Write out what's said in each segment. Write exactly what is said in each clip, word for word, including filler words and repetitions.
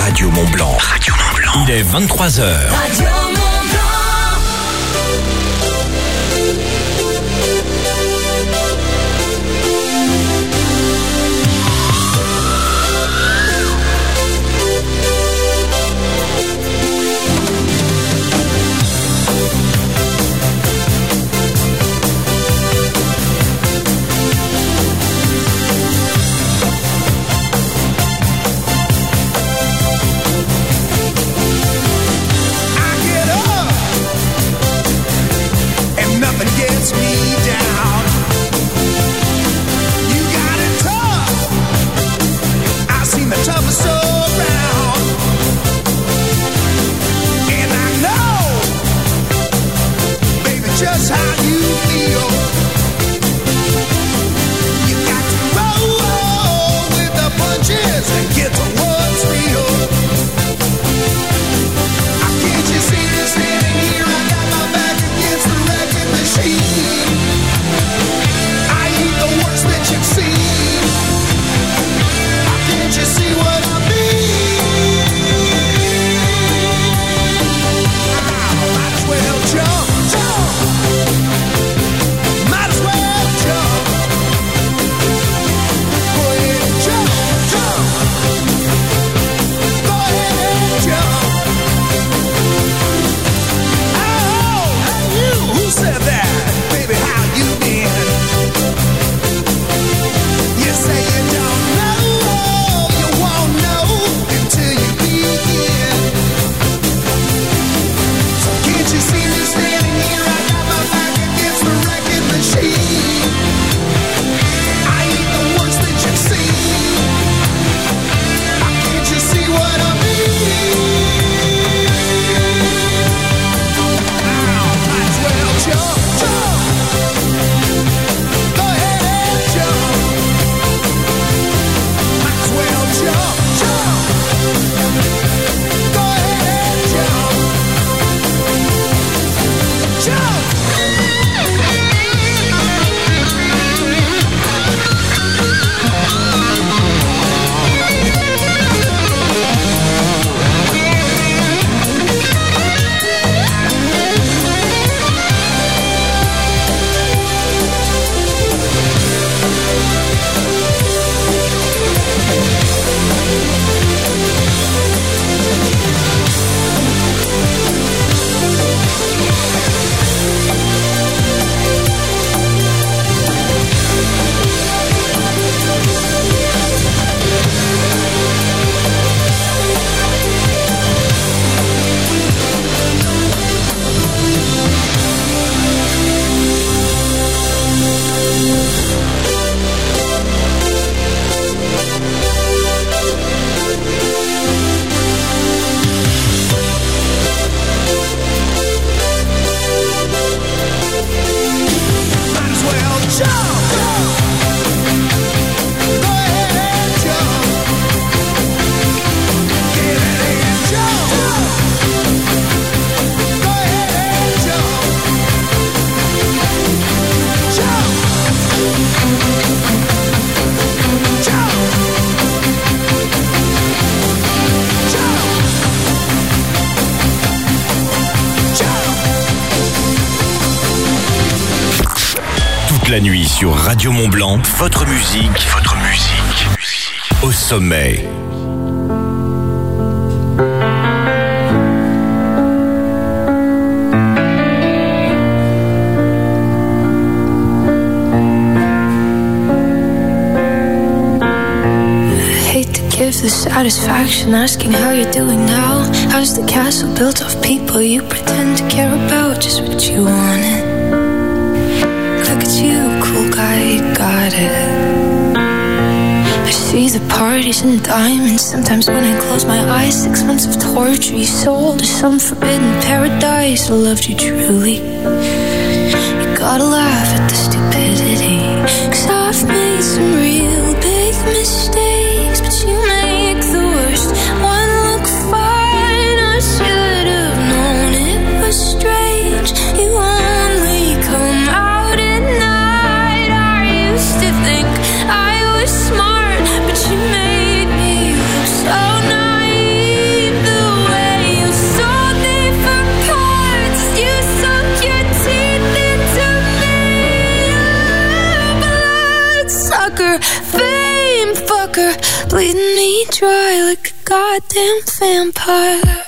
Radio Mont-Blanc. Radio Mont-Blanc. Il est vingt-trois heures. Radio Mont-Blanc. La nuit sur Radio Mont-Blanc, votre musique, votre musique, au sommet. Give the satisfaction asking how you're doing now. How's the castle built of people you pretend to care about? Just what you wanted. Look at you, cool guy, you got it. I see the parties and diamonds. Sometimes when I close my eyes, six months of torture you sold to some forbidden paradise. I loved you truly. You gotta laugh at the stupidity, 'cause I've made some real big mistakes, but you make the worst one look fine. I should have known it was strange. You only come out at night. I used to think I was smart, but you made me look so naive. bleeding me dry like a goddamn vampire.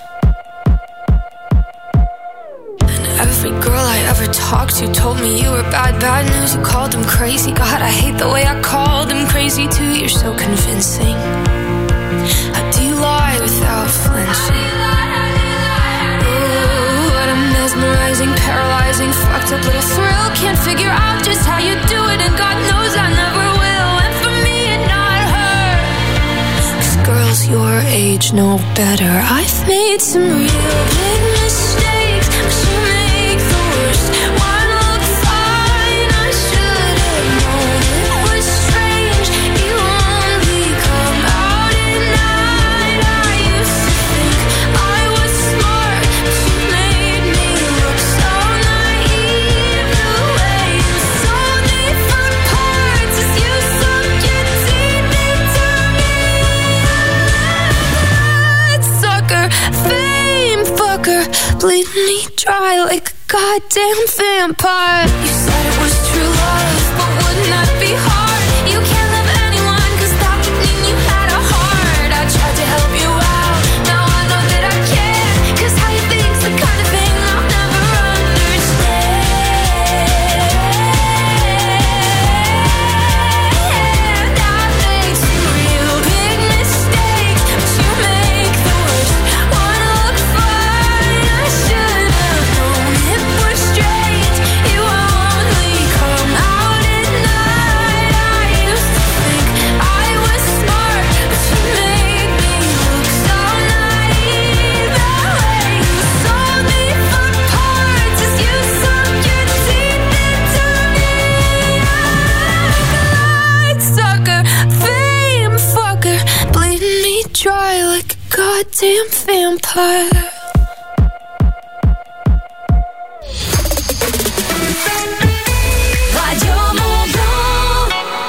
And every girl I ever talked to told me you were bad, bad news. You called them crazy. God, I hate the way I called them crazy too. You're so convincing. How do you lie without flinching? Mesmerizing, paralyzing, fucked up little thrill. Can't figure out just how you do it, and God knows I never will. And for me and not her, 'cause girls your age know better. I've made some real big mistakes, but you make the worst one look fine. I should have known it was strange. You only come out at night. I used to think I was smart, but you made me look so naive. The way you sold me for parts as you sunk your teeth into me. That sucker, fame fucker, bleeding me dry like a goddamn vampire. You said it was true love, but wouldn't that be hard? You can't love anyone, 'cause that would mean you had a heart. I tried to help you out, now I know that I can't, 'cause how you think's the kind of thing I'll never understand. I've made some real big mistakes, but you make the worst one look fine. I should have known it was strange. You only come out at night. I used to think I was smart, but you made me look so naive. The way you sold me for parts as you sunk your teeth into me. Light sucker, fame fucker, bleeding me dry like a goddamn vampire. Radio Mont Blanc.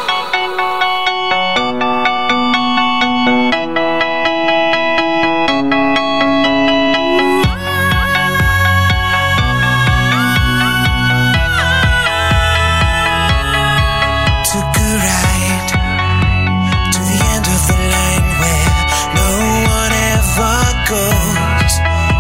Took a ride to the end of the line where no one ever goes.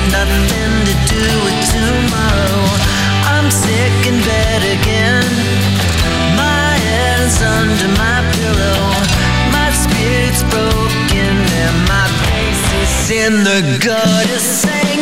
nothing to do with tomorrow. I'm sick in bed again. My head's under my pillow. My spirit's broken and my face is in the gutter singing.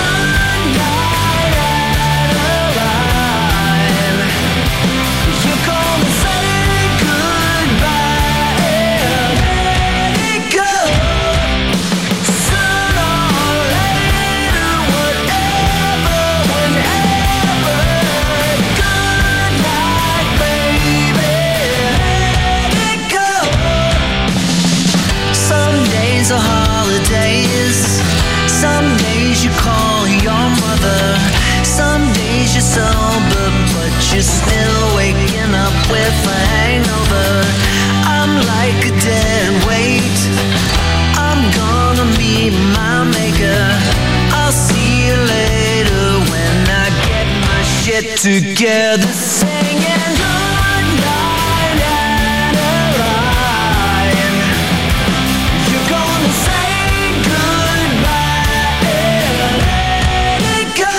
Are holidays. Some days you call your mother. Some days you're sober, but you're still waking up with a hangover. I'm like a dead weight. I'm gonna meet my maker. I'll see you later when I get my shit together. Singing good night and a line. You're gonna say goodbye and let it go.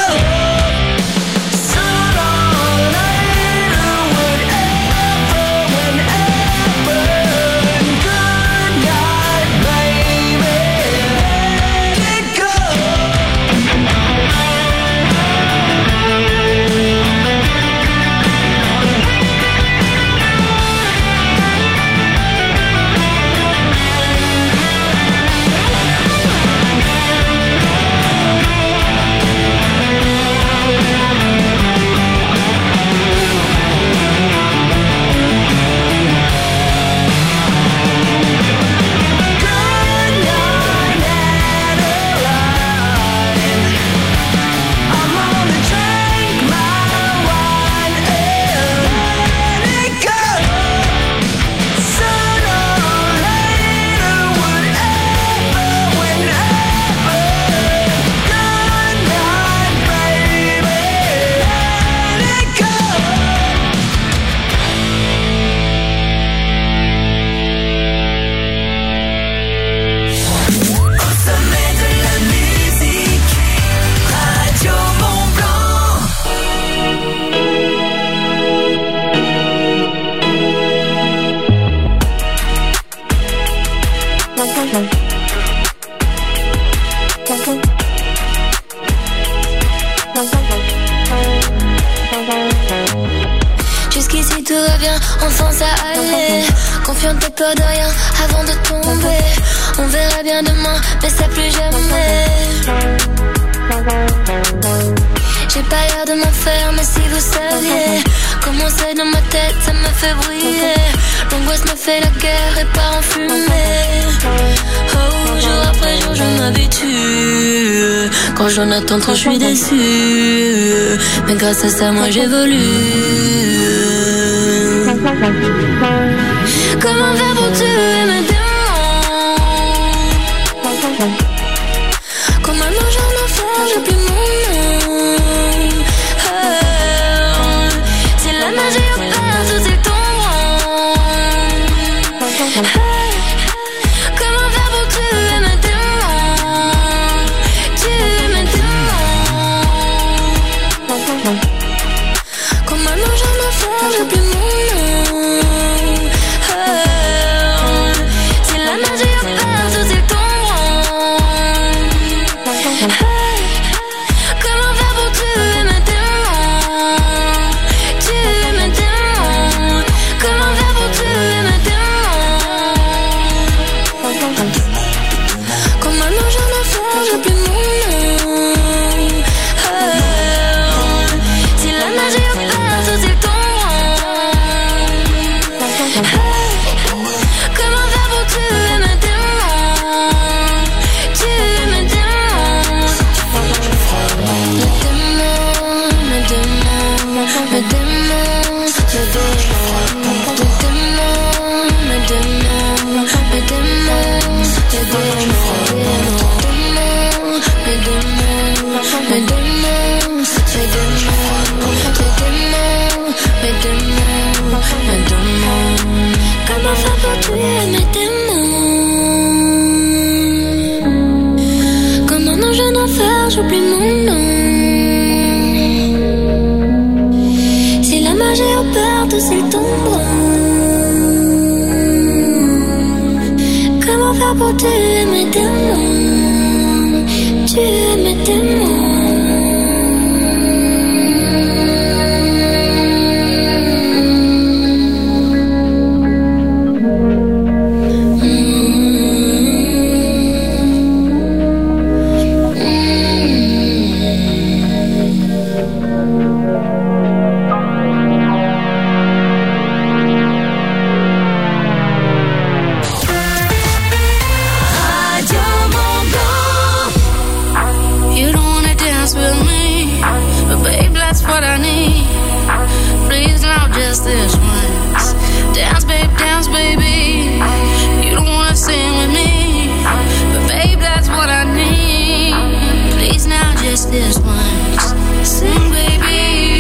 Sooner or later, whatever, whenever. Good night, baby, let it go. Jusqu'ici tout va bien, enfin ça allait. Confiante et peur de rien avant de tomber. On verra bien demain, mais ça plus jamais. J'ai pas l'air de m'en faire, mais si vous saviez comment c'est dans ma tête, ça me fait briller. L'angoisse me fait la guerre et part en fumée. Oh, jour après jour, je m'habitue. Quand j'en attends trop, je suis déçue. Mais grâce à ça, moi j'évolue. Comment faire pour tuer mes démons? Comment manger en enfer, j'ai plus mon nom. Oh, c'est la magie au père, tout est tombant. Hey, comment faire pour tuer mes démons? Tuer mes démons. Comment manger en enfer, j'ai plus mon nom. peur, j'oublie mon nom. Si la magie opère, tous ils tomberont. Comment faire pour tuer mes démons? Tuer mes démons. This once. Dance, babe, dance, baby. You don't wanna sing with me, but babe, that's what I need. Please now, just this once. Sing, baby.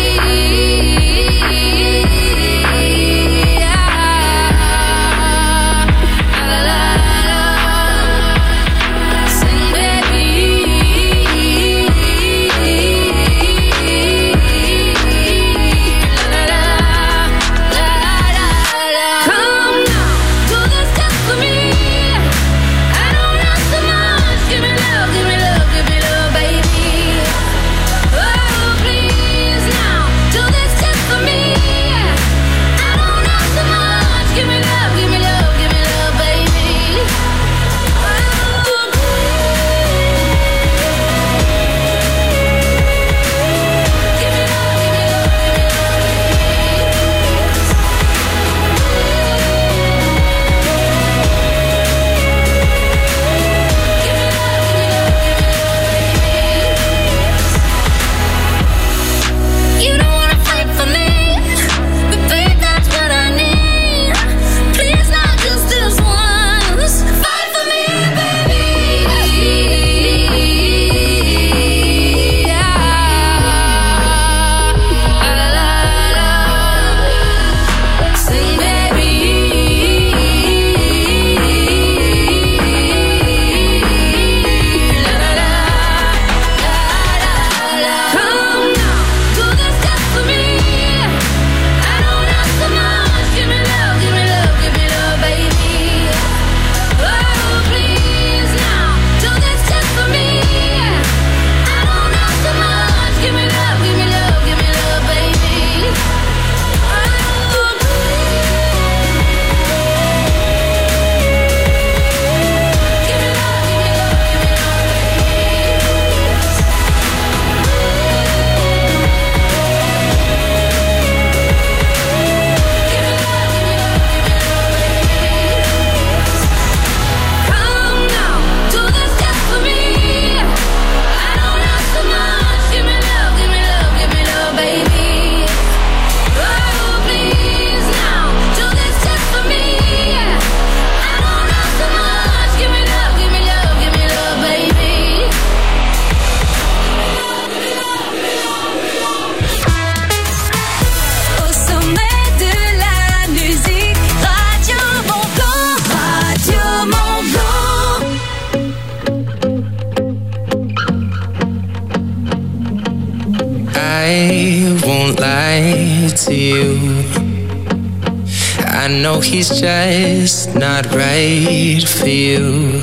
He's just not right for you.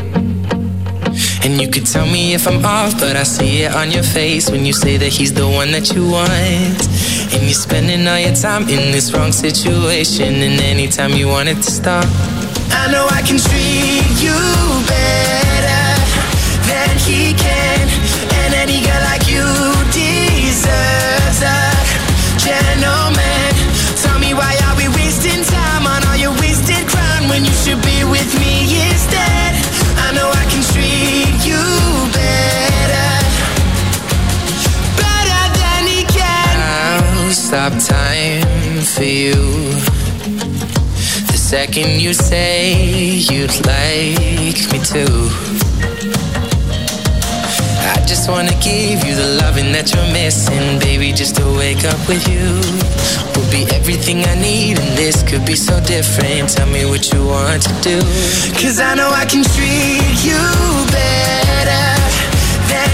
And you could tell me if I'm off, but I see it on your face when you say that he's the one that you want. And you're spending all your time in this wrong situation, and anytime you want it to stop, I know I can treat you better than he can. And any girl like you deserves a gentleman. Tell me, why are we wasting time on all your wasted crime when you should be with me instead? I know I can treat you better, better than he can. I'll stop time for you the second you say you'd like me to. I just wanna give you the loving that you're missing, baby, just to wake up with you will be everything I need, and this could be so different. Tell me what you want to do, 'cause I know I can treat you better than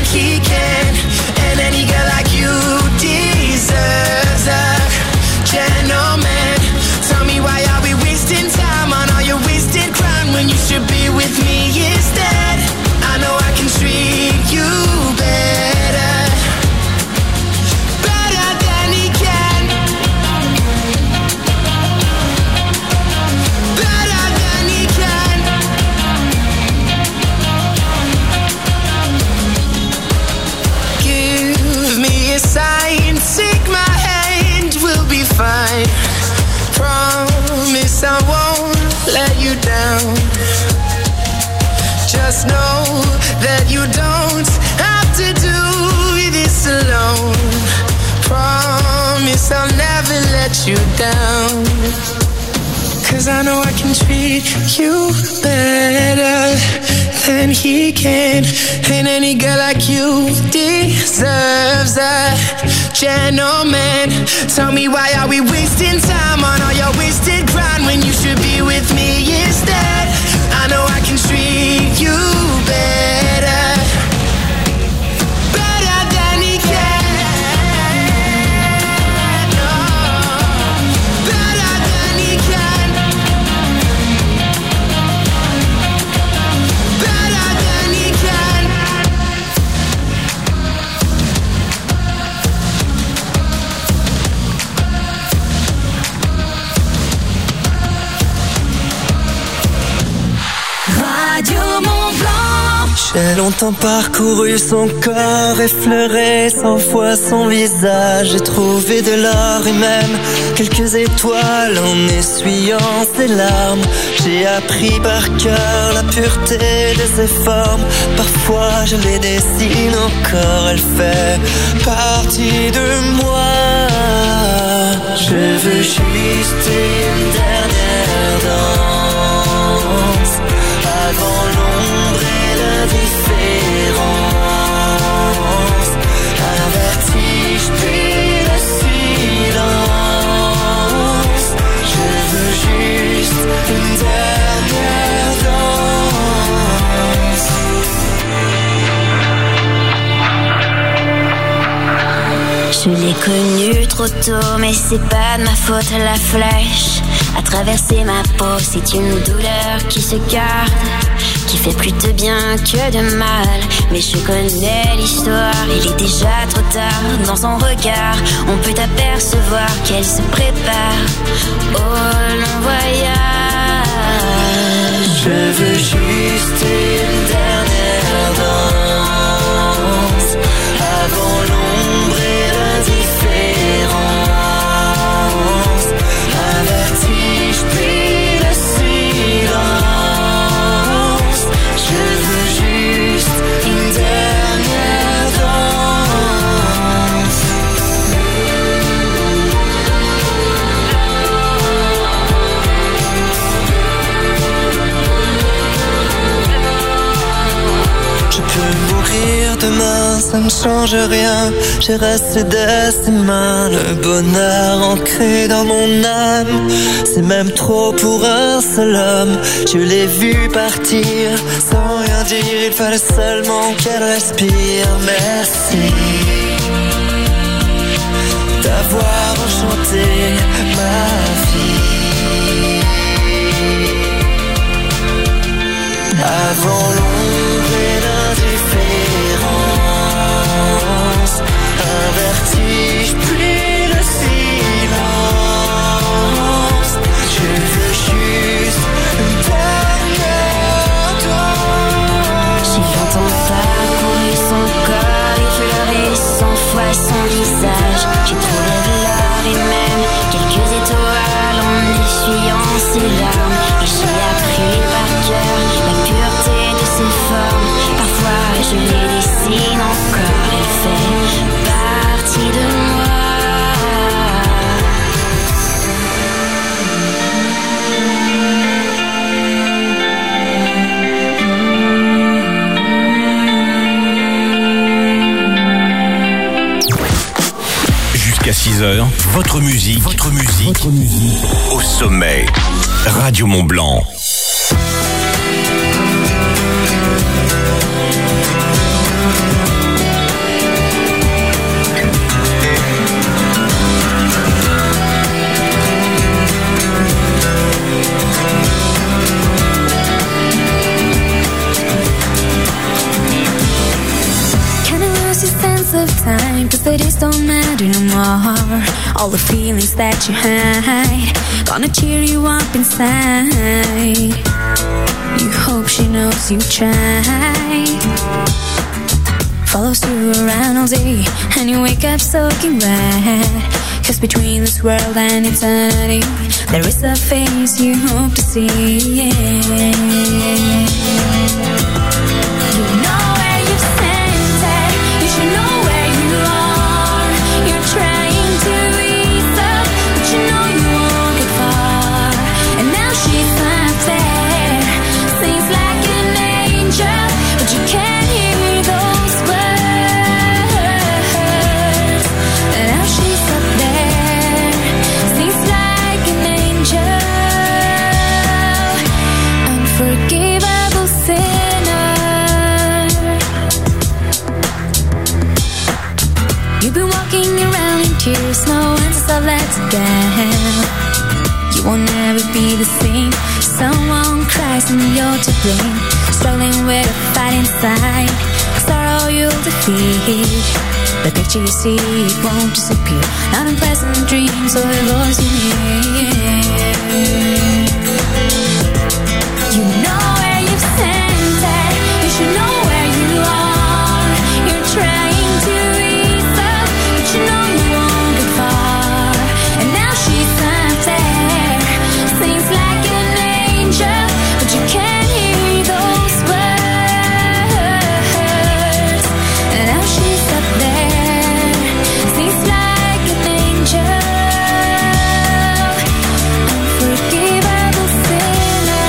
don't have to do this alone. Promise I'll never let you down. Cause I know I can treat you better than he can. And any girl like you deserves a gentleman. Tell me, why are we wasting time on all your wasted grind when you should be with me instead? I know I can treat you better, better than he can. Oh, better than he can. Better than he can. Radio Mont-Blanc. J'ai longtemps parcouru son corps, effleuré cent fois son visage. J'ai trouvé de l'or et même quelques étoiles en essuyant ses larmes. J'ai appris par cœur la pureté de ses formes. Parfois je les dessine encore, elle fait partie de moi. Je veux juste une dernière danse avant l'ombre et l'indifférence. Un vertige puis le silence. Je veux juste une dernière danse. Je l'ai connu trop tôt, mais c'est pas de ma faute, la flèche a traversé ma peau. C'est une douleur qui se garde, qui fait plus de bien que de mal. Mais je connais l'histoire, il est déjà trop tard. Dans son regard, on peut apercevoir qu'elle se prépare au long voyage. Je veux juste une dernière danse avant l'ombre et l'indifférence. Un vertige puis le silence. Je veux juste une dernière danse. Je peux mourir demain, ça ne change rien. J'ai resté de ses mains, le bonheur ancré dans mon âme. C'est même trop pour un seul homme. Je l'ai vu partir sans rien dire, il fallait seulement qu'elle respire. Merci d'avoir enchanté ma vie. Avant l'ombre et l'indifférence, un vertige puis le silence. Je veux juste une dernière danse. J'ai longtemps parcouru son corps, effleuré cent fois son visage. J'ai trouvé de l'or et même quelques étoiles en essuyant ses larmes. Et j'ai appris par cœur la pureté de ses formes. Parfois je les dessine encore, elle fait partie de moi. Jusqu'à six heures, votre musique, votre musique, votre musique au sommet. Radio Mont-Blanc. Cause the days don't matter no more. All the feelings that you hide gonna cheer you up inside. You hope she knows you tried. Follows you around all day and you wake up soaking wet. Cause between this world and eternity there is a face you hope to see. You know where you've Cheers, no answers are left again. You will never be the same. Someone cries and you're to blame. Struggling with a fight inside. Sorrow you'll defeat. The picture you see, it won't disappear. Not unpleasant dreams or a voice you hear. You know where you've sent it. You should know where you are. You're trying to ease up, but you know you won't get far. And now she's not there. Seems like an angel, but you can't hear those words. And now she's up there. Seems like an angel. Unforgivable sinner.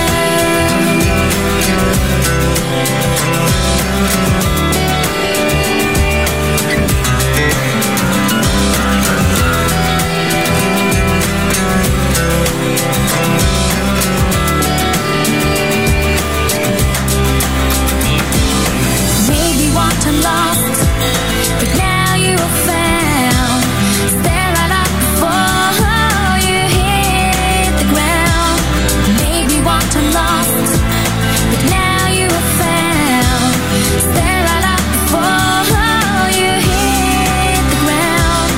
Maybe one time lost, but now you are found. Stare right up before you hit the ground. Maybe one time lost, but now you are found. Stare right up before you hit the ground.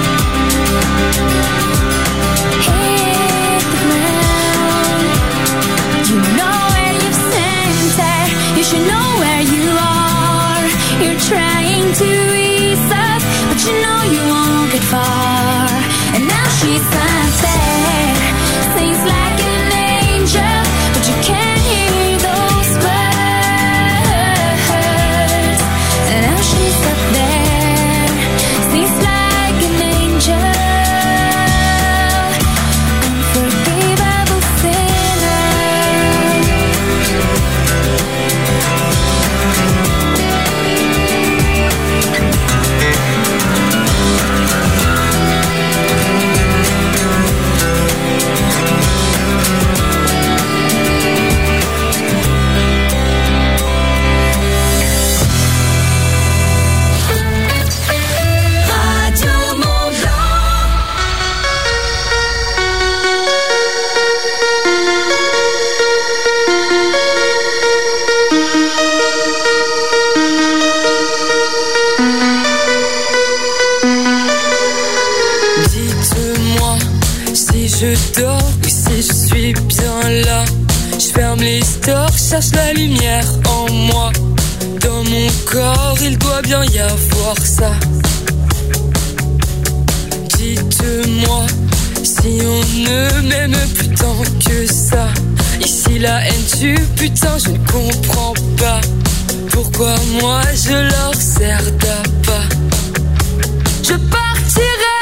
Hit the ground. You know where you've sent her. You should know where you are. You're trying to ease up, but you know you won't get far. And now she's not there. Seems like an angel, but you can't hear those words. And now she's up there. Seems like an angel. Unforgivable sinner. Radio Mont Blanc. Dites-moi si je dors ou si je suis bien là. Je ferme les stores, cherche la lumière en moi. Dans mon corps, il doit bien y avoir ça. Dites-moi si on ne m'aime plus tant que ça. Ici la haine tue, putain, je ne comprends pas. Pourquoi moi je leur sers d'appât. Je partirai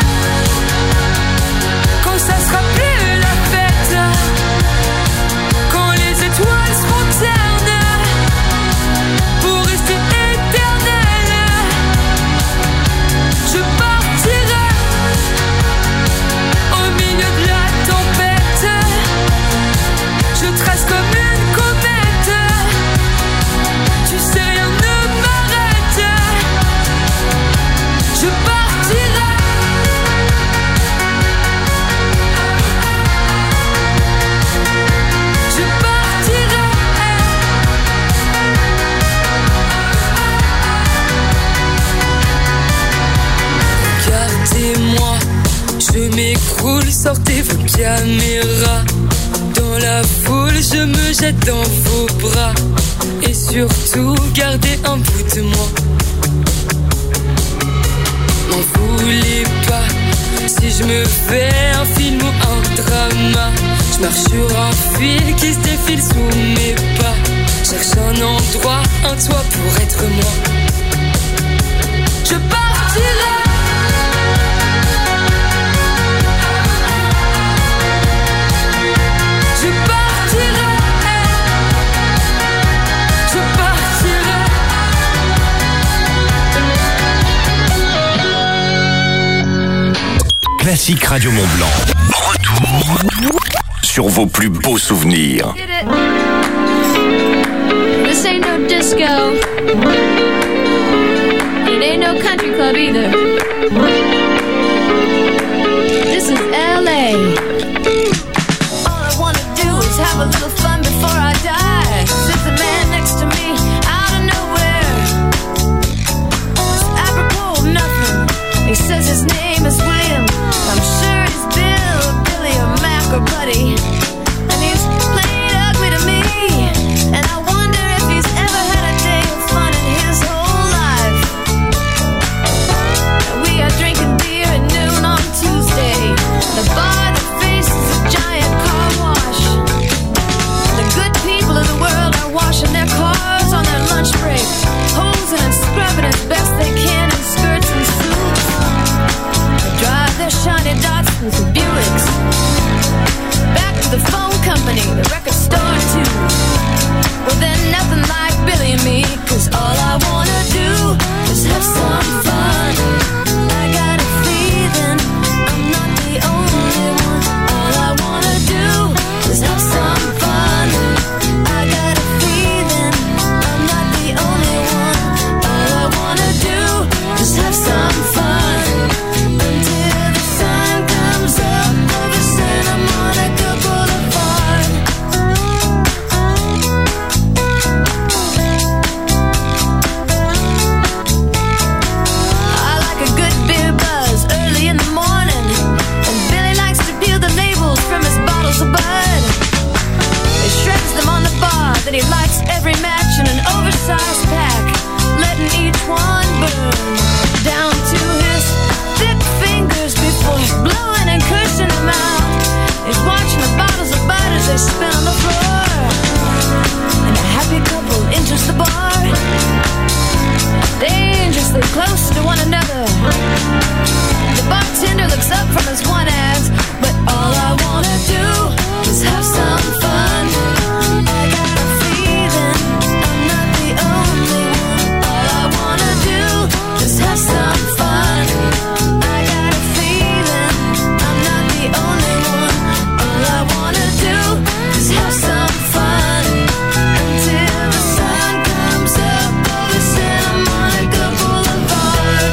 quand ça sera plus la fête. Quand les étoiles seront ternes pour rester éternelles. Je partirai au milieu de la tempête. Je trace comme une comète. Tu sais, rien ne m'arrête. Je partirai. Je partirai. Regardez-moi, je m'écroule, sortez vos caméras. Dans la foule, je me jette dans vos bras. Et surtout, gardez un bout de moi. M'en voulez pas si je me fais un film ou un drama. Je marche sur un fil qui se défile sous mes pas. Cherche un endroit, un toit pour être moi. Je partirai. Je partirai. Je partirai. Classique Radio Mont Blanc. Retour sur vos plus beaux souvenirs. This ain't no disco. It ain't no country club either. the phone company, the record store too. Well, they're nothing like Billy and me, 'cause all I wanna do is have some fun. I got a feeling I'm not the only one. All I wanna do is have some fun. I got a feeling I'm not the only one. All I wanna do is have some fun. Until the sun comes up over Santa Monica Boulevard. I like a good beer buzz early in the morning, and Billy likes to peel the labels from his bottles of Bud. He shreds them on the bar, then he lights every match in an oversized pack, letting each one burn down to his thick fingers before blowing and cursing them out. He's watching the bottles of Bud as they spin on the floor, and a happy couple enters the bar, dangerously close to one another. The bartender looks up from his one ads, but all I wanna do is have some fun. I got a feeling I'm not the only one. All I wanna do is have some fun. I got a feeling I'm not the only one. All I wanna do is have some fun. Until the sun comes up over Santa Monica Boulevard.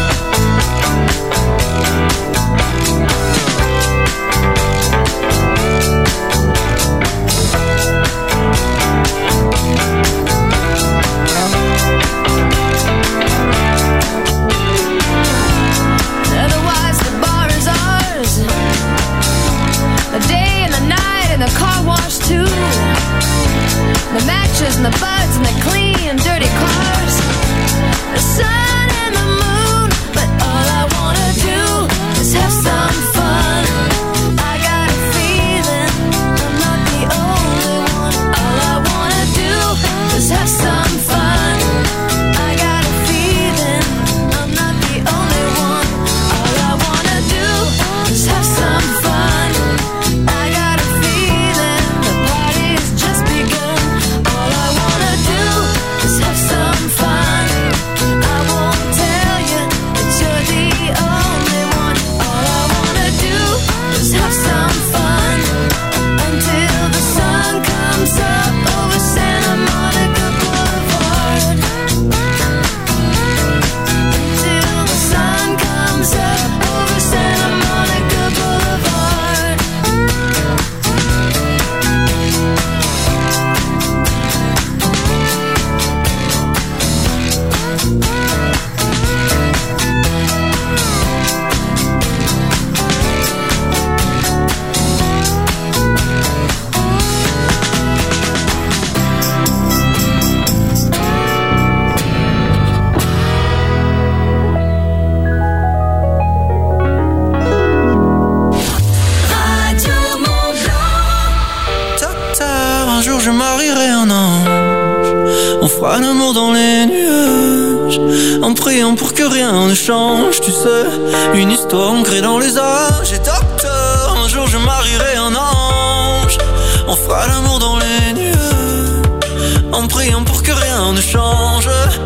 Otherwise the bar is ours, the day and the night and the car wash too. The matches and the buds and the clean dirty cars, the sun and the moon, but all I wanna do is have some fun. I got a feeling I'm not the only one. All I wanna do is have some fun. I got a feeling I'm not the only one. All I wanna do is have some fun. I got a feeling the party's just begun. All I wanna do is have some fun. I won't tell you that you're the only one. All I wanna do is have some fun. Until the sun comes up over Santa Monica Boulevard. Until the sun comes up over Santa Monica Boulevard. Radio Mont Blanc. Docteur, un jour je marierai un ange. On fera l'amour dans les nuages, en priant pour que rien ne change. Tu sais, une histoire ancrée dans les âges. Et docteur, un jour je marierai un ange. On fera l'amour dans les nuages, en priant pour que rien ne change.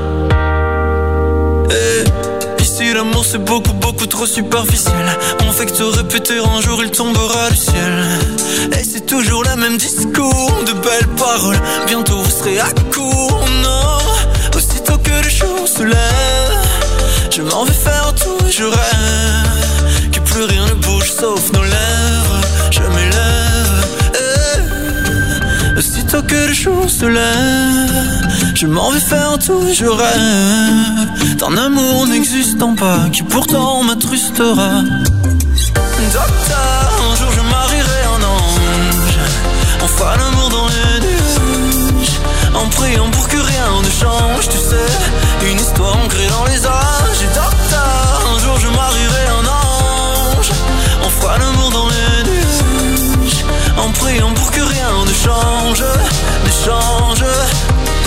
Et ici l'amour c'est beaucoup beaucoup trop superficiel. On fait que te répéter un jour il tombera du ciel. Et c'est toujours le même discours, de belles paroles. Bientôt vous serez à court, non. Aussitôt que le jour se lève, je m'en vais faire tout et je rêve que plus rien ne bouge sauf nos lèvres. Je m'élève, eh. Aussitôt que le jour se lève, je m'en vais faire tout et je rêve d'un amour n'existant pas qui pourtant m'attrustera. Docteur, un jour je marierai un ange. On fera l'amour dans les nuages, en priant pour que rien ne change. Tu sais, une histoire ancrée dans les âges. Et docteur, un jour je marierai un ange. On fera l'amour dans les nuages, en priant pour que rien ne change, ne change.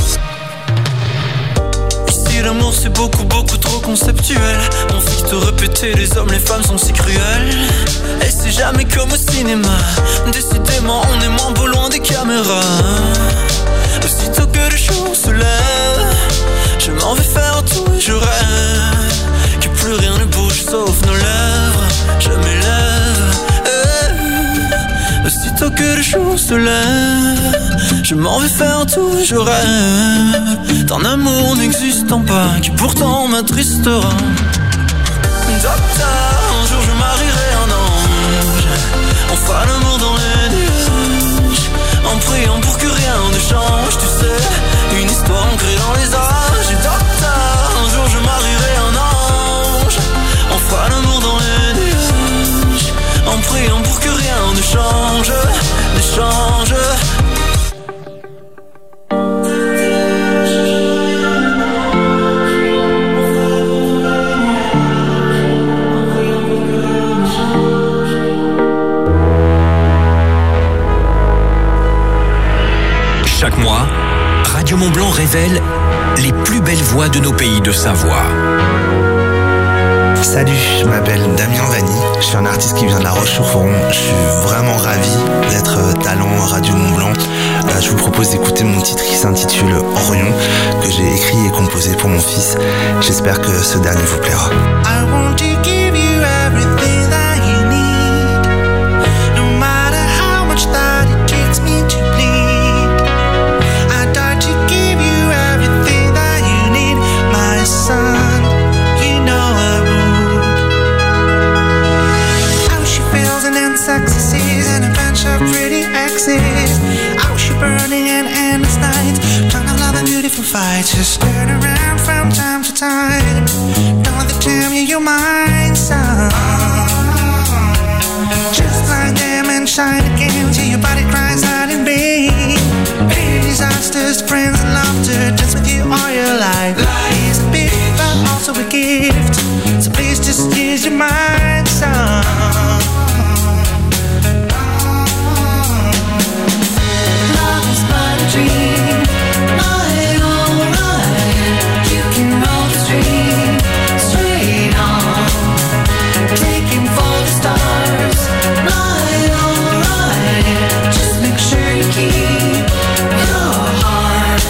Ici l'amour c'est beaucoup beaucoup trop conceptuel. On fait que te répéter côté des hommes, les femmes sont si cruelles. Et c'est jamais comme au cinéma. Décidément, on est moins beau loin des caméras. Aussitôt que le jour se lève, je m'en vais faire tout et je rêve que plus rien ne bouge sauf nos lèvres. Je m'élève. Eh. Aussitôt que le jour se lève, je m'en vais faire tout et je rêve d'un amour n'existant pas qui pourtant m'attristera. Docteur, un jour je marierai un ange. On fera l'amour dans les nuages, en priant pour que rien ne change. Tu sais, une histoire ancrée dans les âges. Et docteur, un jour je marierai un ange. On fera l'amour dans les nuages, en priant pour que rien ne change, ne change. Chaque mois, Radio Mont-Blanc révèle les plus belles voix de nos pays de Savoie. Salut, je m'appelle Damien Vanny, je suis un artiste qui vient de La Roche-sur-Foron. Je suis vraiment ravi d'être talent Radio Mont-Blanc. Euh, je vous propose d'écouter mon titre qui s'intitule Orion, que j'ai écrit et composé pour mon fils. J'espère que ce dernier vous plaira. I want to give you everything that you need, no matter how much that it takes me to bleed. I'd die to give you everything that you need, my son, you know I would. I wish you fails and then successes and a bunch of pretty exes. I wish you burning in endless nights, trying to love and beautiful fights. Just turn around from time to time, don't let them tell you you're mine, son. Just like them and shine again till your body cries out in pain. Pain, disasters, friends and laughter, just with you all your life. Life is a bitch but also a gift, so please just use your mind, son. Love is but a dream, my own right. You can roll the stream straight on, taking for the stars, my own right. Just make sure you keep your heart.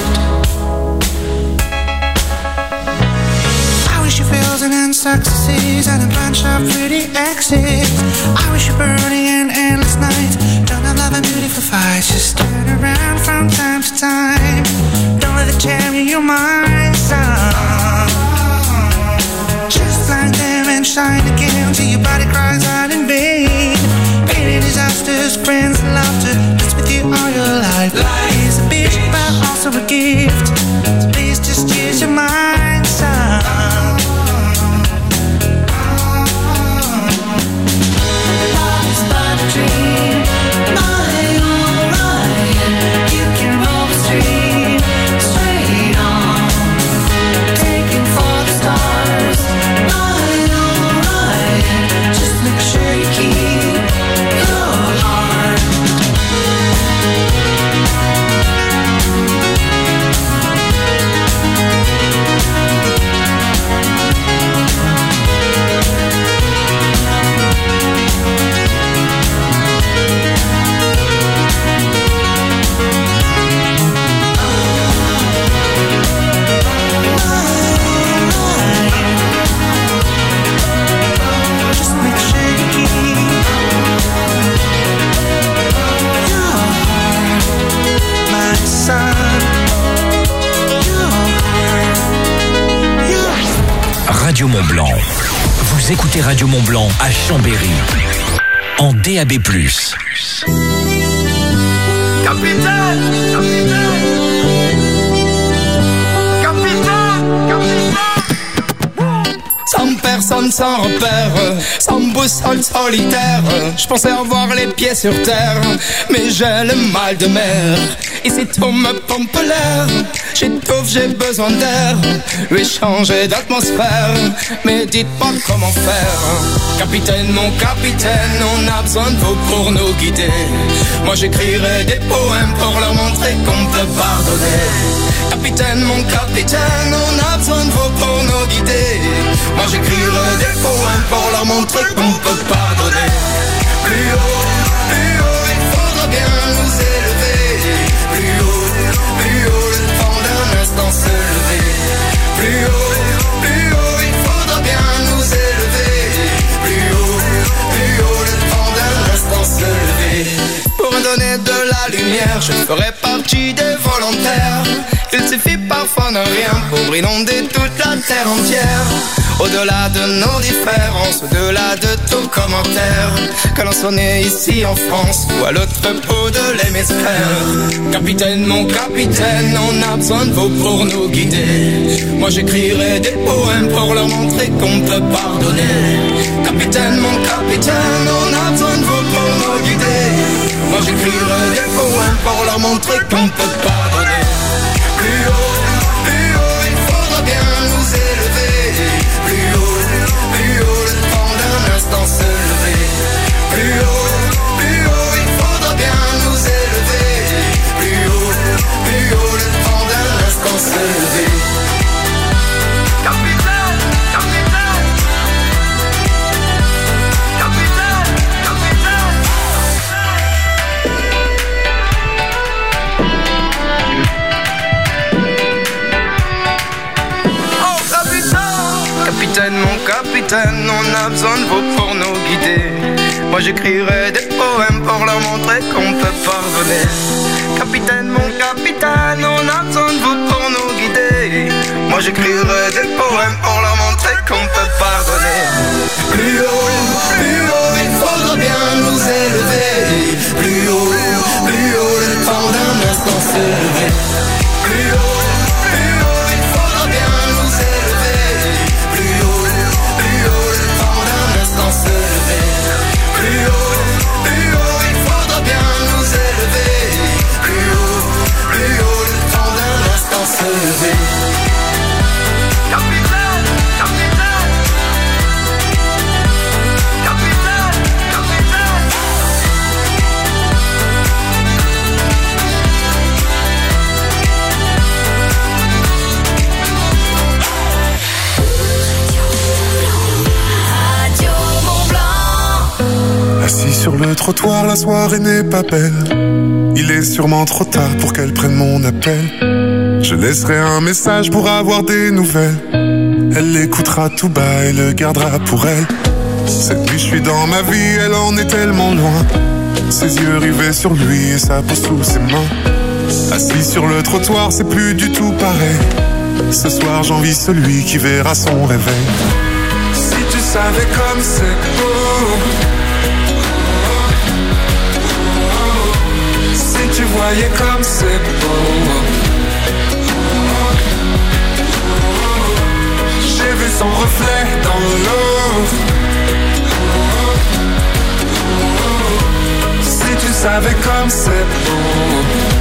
I wish you fails and then successes and a bunch of pretty exes. I wish you burning in endless nights, don't have love and beautiful fights. Just turn around from time to time, don't let it tell you you're mine, son. Just like them and shine again till your body cries out in vain. Pain, disasters, friends and laughter, just with you all your life. Life is a bitch but also a gift, so please just use your mind, son. Love is but a dream, my own right. You can roll the stream straight on, taking for the stars, my own right. Just make sure you keep your heart. Just make sure you keep your heart, my son. Your heart, your Radio Mont-Blanc. Vous écoutez Radio Mont-Blanc à Chambéry, en D A B plus. Capitaine, capitaine, capitaine, capitaine. Sans personne, sans repère, sans boussole solitaire. Je pensais avoir les pieds sur terre, mais j'ai le mal de mer. Ici tout me pompe l'air, j'étouffe, j'ai besoin d'air. Lui changer d'atmosphère, mais dites pas comment faire. Capitaine, mon capitaine, on a besoin de vous pour nous guider. Moi j'écrirai des poèmes pour leur montrer qu'on peut pardonner. Capitaine, mon capitaine, on a besoin de vous pour nous guider. Moi j'écrirai des poèmes pour montrer qu'on peut pardonner. Plus haut, plus haut, il faudra bien nous élever. Plus haut, plus haut, le temps d'un instant se lever. Plus haut, plus haut, il faudra bien nous élever. Plus haut, plus haut, le temps d'un instant se lever. Pour me donner de la lumière, je ferai partie des volontaires. Il suffit parfois de rien pour inonder toute la terre entière. Au-delà de nos différences, au-delà de tout commentaire, que l'on soit né ici en France ou à l'autre bout de l'hémisphère. Capitaine, mon capitaine, on a besoin de vous pour nous guider. Moi j'écrirai des poèmes pour leur montrer qu'on peut pardonner. Capitaine, mon capitaine, on a besoin de vous pour nous guider. Moi j'écrirai des poèmes pour leur montrer qu'on peut pardonner. Plus haut, plus haut, il faudra bien nous élever. Plus haut, plus haut, le temps d'un instant se lever. Plus haut, plus haut, il faudra bien nous élever. Plus haut, plus haut, le temps d'un instant se lever. Capitaine, capitaine, capitaine, capitaine. Capitaine, mon capitaine, on a besoin de vous pour nous guider. Moi j'écrirai des poèmes pour leur montrer qu'on peut pardonner. Capitaine, mon capitaine, on a besoin de vous pour nous guider. Moi j'écrirai des poèmes pour leur montrer qu'on peut pardonner. Plus haut, plus haut, il faudra bien nous élever. Plus haut, plus haut, le temps d'un instant se lever. Plus haut, plus haut, il faudra bien nous élever. Plus haut, plus haut, le temps d'un instant se lever. Plus haut, plus haut, il faudra bien nous élever. Plus haut, plus haut, le temps d'un instant se lever. Capitaine, capitaine, capitaine, capitaine. Assis sur le trottoir, la soirée n'est pas belle. Il est sûrement trop tard pour qu'elle prenne mon appel. Je laisserai un message pour avoir des nouvelles. Elle l'écoutera tout bas et le gardera pour elle. Cette nuit je suis dans ma vie, elle en est tellement loin. Ses yeux rivés sur lui et sa peau sous ses mains. Assis sur le trottoir, c'est plus du tout pareil. Ce soir j'envie celui qui verra son réveil. Si tu savais comme c'est beau, si tu voyais comme c'est beau. J'ai vu son reflet dans l'eau. Si tu savais comme c'est beau.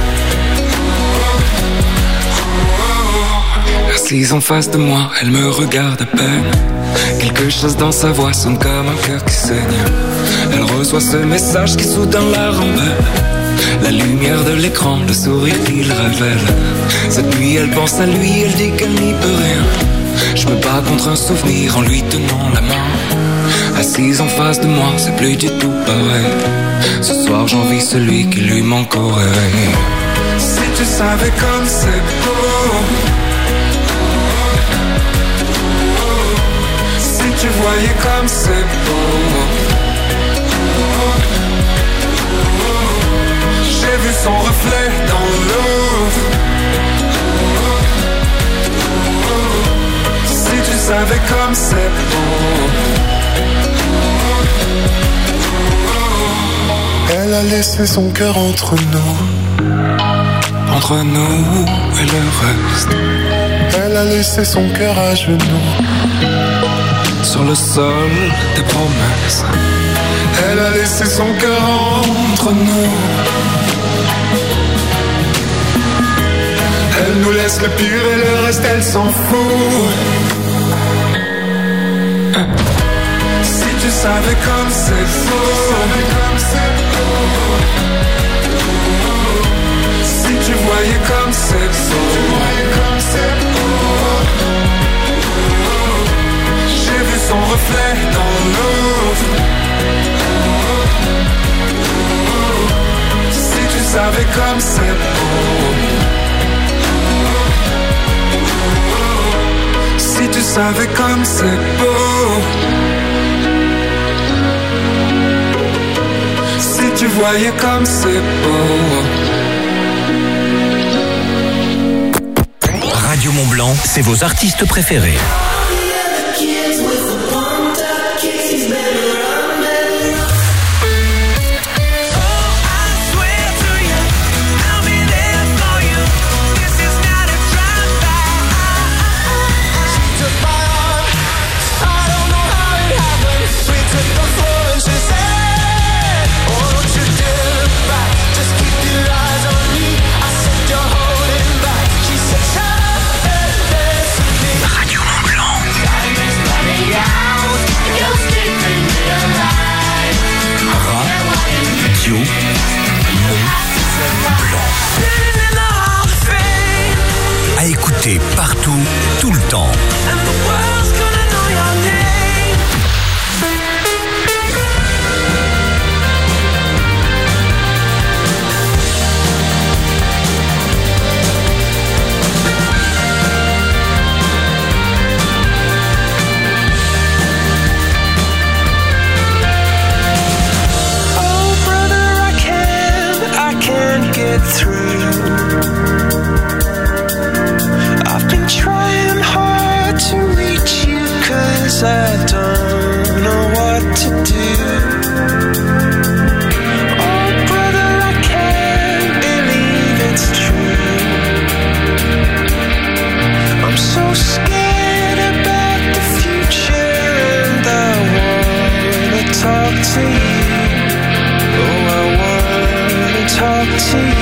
Assise en face de moi, elle me regarde à peine. Quelque chose dans sa voix sonne comme un cœur qui saigne. Elle reçoit ce message qui soudain la rend belle. La lumière de l'écran, le sourire qu'il révèle. Cette nuit elle pense à lui, elle dit qu'elle n'y peut rien. Je me bats contre un souvenir en lui tenant la main. Assise en face de moi, c'est plus du tout pareil. Ce soir j'envie celui qui lui manque au réveil. Si tu savais comme c'est beau. Si tu voyais comme c'est beau. J'ai vu son reflet dans l'eau. Si tu savais comme c'est beau. Elle a laissé son cœur entre nous. Entre nous et le reste. Elle a laissé son cœur à genoux. Sur le sol des promesses. Elle a laissé son cœur entre nous. Elle nous laisse le pire et le reste elle s'en fout. Si tu savais comme c'est beau. Si tu voyais comme c'est beau. J'ai vu son reflet dans l'eau. savais comme c'est beau. Si tu savais comme c'est beau. Si tu voyais comme c'est beau. Radio Mont-Blanc, c'est vos artistes préférés. À écouter partout, tout le temps. Oh brother, I can't, I can't get through. Trying hard to reach you, cause I don't know what to do. Oh brother, I can't believe it's true. I'm so scared about the future, and I wanna talk to you. Oh, I wanna talk to you.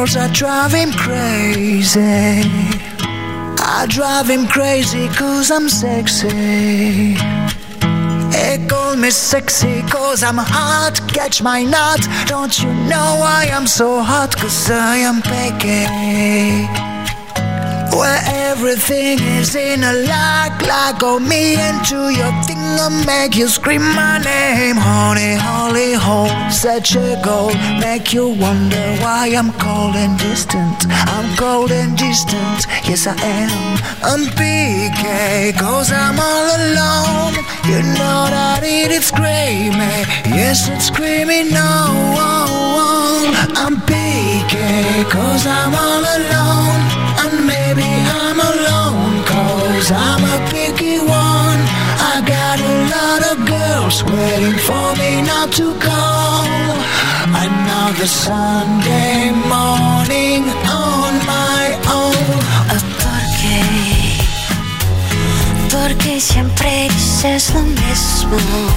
girls, I drive him crazy. I drive him crazy cause I'm sexy. They call me sexy cause I'm hot. Catch my nut. Don't you know why I'm so hot? Cause I am picky. Where everything is in a lock, lock on me into your thing and make you scream my name. Honey, holy hole, such a goal. Make you wonder why I'm cold and distant. I'm cold and distant, yes I am. I'm P K, cause I'm all alone. You know that it is screaming, yes it's screaming no. I'm P K, cause I'm all alone. And maybe I'm alone, cause I'm a picky one. I got a lot of girls waiting for me not to call. Another Sunday morning on my own. ¿Por qué? Porque siempre dices lo mismo.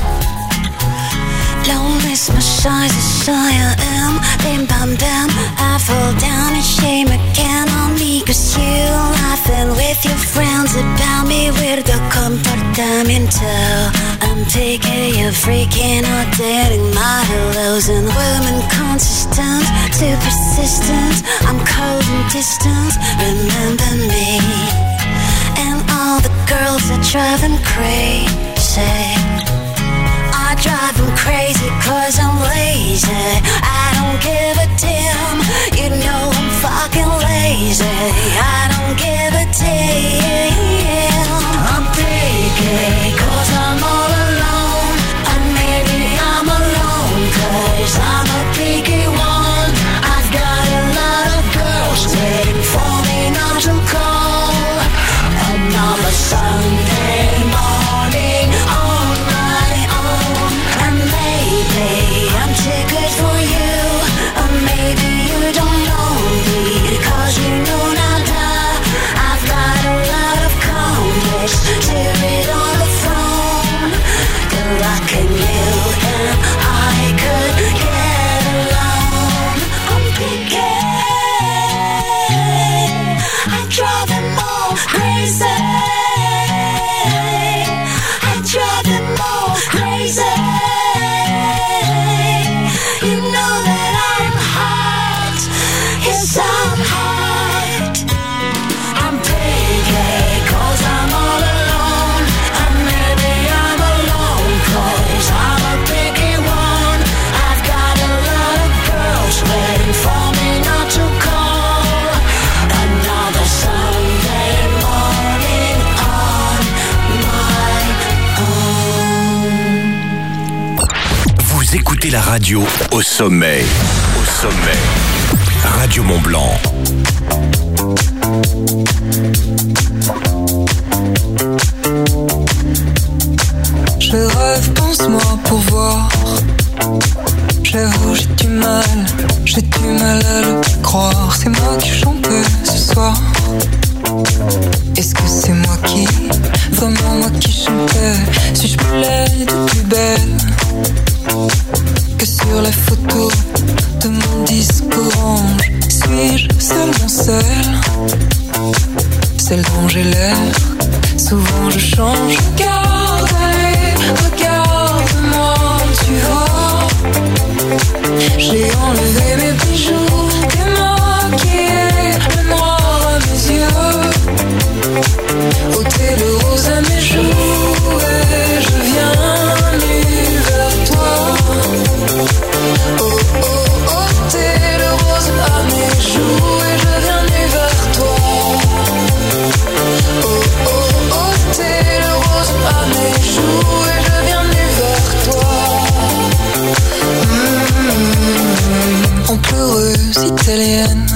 Lo mismo size as I am. Bim bam bam, I fall down and shame again on me. Cause you laughing with your friends about me. Weirdo comportamiento. I'm picky, you're freaking out, dating my hellos. And women consistent, too persistent. I'm cold and distant, remember me. And all the girls that drive them crazy. I drive them crazy cause I'm lazy. I don't give a damn. You know I'm fucking lazy. I don't give a damn. I'm picky cause I'm all alone. And maybe I'm alone cause I'm a picky one. I've got a lot of girls waiting for me not to call. Another Sunday morning on my own. And maybe I'm too good for you. Or maybe you don't know me cause you know nada. I've got a lot of complex to read on the phone. You're rocking you and I could get along. I'm picky. I drive them all crazy. I drive them all crazy. You know that I'm hot. Yes, I'm hot. I'm picky cause I'm all alone. And maybe I'm alone cause I'm a picky one. I've got a lot of girls waiting for me not to call. Another Sunday morning on my own. Vous écoutez la radio au sommet. Au sommet. Radio Mont-Blanc. Je rêve, pense-moi pour voir. J'avoue, j'ai du mal, j'ai du mal à le croire. C'est moi qui chantais ce soir. Est-ce que c'est moi qui, vraiment moi qui chantais? Suis-je plus laide ou plus belle que sur la photo de mon disque orange? Suis-je seulement celle, celle dont j'ai l'air? Souvent je change. Regarde, allez, regarde-moi, tu vois. J'ai enlevé mes bijoux, démaquillé le noir à mes yeux, ôté le rose à mes joues, et je viens nu vers toi. Oh oh, ôté le rose à mes joues, et je viens nu vers toi. Oh oh, ôté le rose à mes joues, et je viens nu vers toi. Mmh, en pleureuse italienne,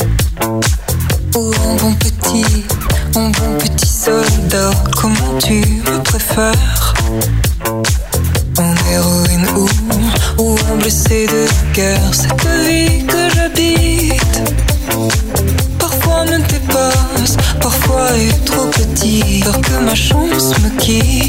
ou en bon petit, en bon petit soldat, comment tu me préfères? En héroïne ou, ou en blessé de guerre, cette vie que j'habite parfois me dépasse, parfois est trop petit, peur que ma chance me quitte.